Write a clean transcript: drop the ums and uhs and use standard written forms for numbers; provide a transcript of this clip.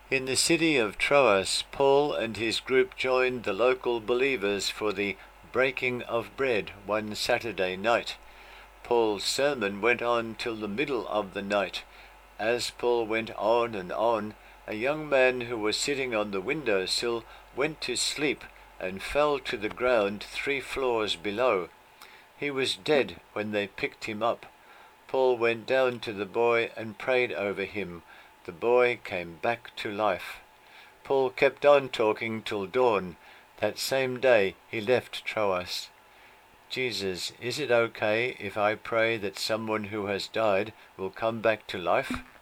In the city of Troas, Paul and his group joined the local believers for the breaking of bread one Saturday night. Paul's sermon went on till the middle of the night. As Paul went on and on, a young man who was sitting on the window sill went to sleep and fell to the ground 3 floors below. He was dead when they picked him up. Paul went down to the boy and prayed over him. The boy came back to life. Paul kept on talking till dawn. That same day he left Troas. Jesus, is it okay if I pray that someone who has died will come back to life?